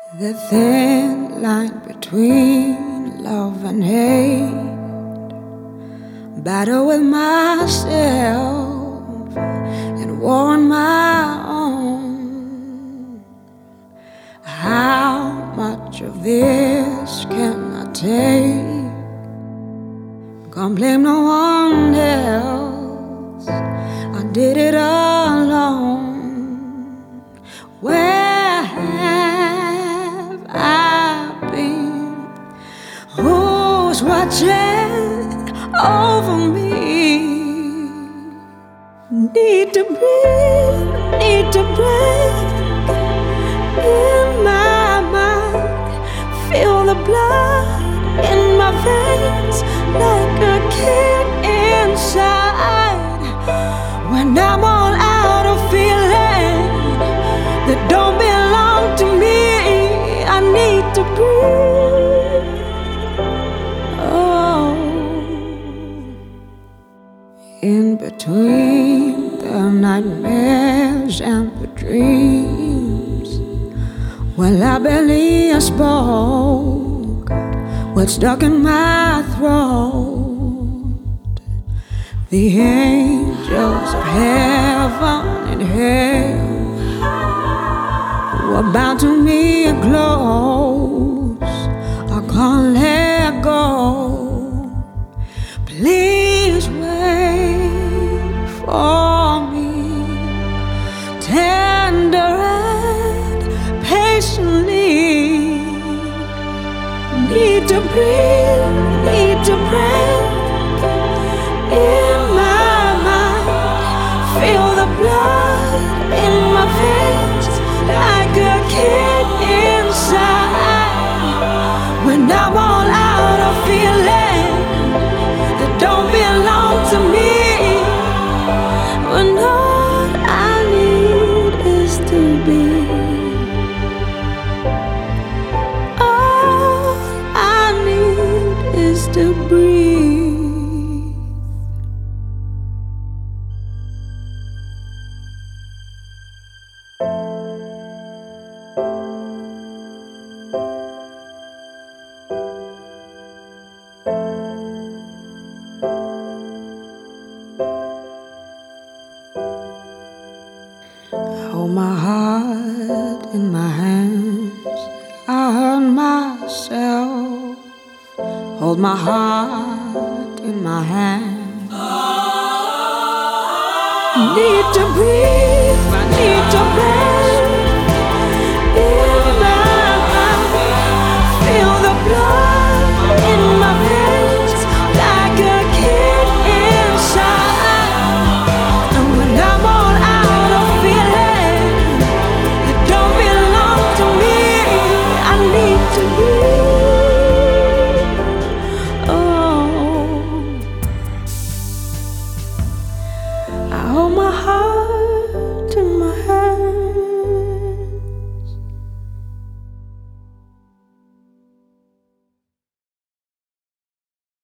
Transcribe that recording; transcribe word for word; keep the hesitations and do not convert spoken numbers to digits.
The thin line between love and hate, battle with myself and war on my own. How much of this can I take? Can't blame no one else, I did it alone. Where have I been? Who's watching over me? Need to breathe, need to break in my mind. Feel the blood in my veins like a kid inside. When I'm all out of feeling that don't belong to me, I need to breathe. Oh, in between the nightmares and the dreams, well, I barely spoke what's stuck in my throat. The angels of heaven and hell were bound to me close. I can't let go. Please wait for me, tender and patiently. Need to breathe, need to breathe in my mind. Feel the blood in my veins like a kid inside. When I'm all out of feeling that don't belong to me, when all I need is to be. All I need is to breathe. I hold my heart in my hands, I hurt myself. Hold my heart in my hands. Need to breathe, I need to breathe in my mind. Feel the blood in my veins like a kid inside. And when I'm all out of feeling that don't belong to me, I need to breathe. Oh, I hold my heart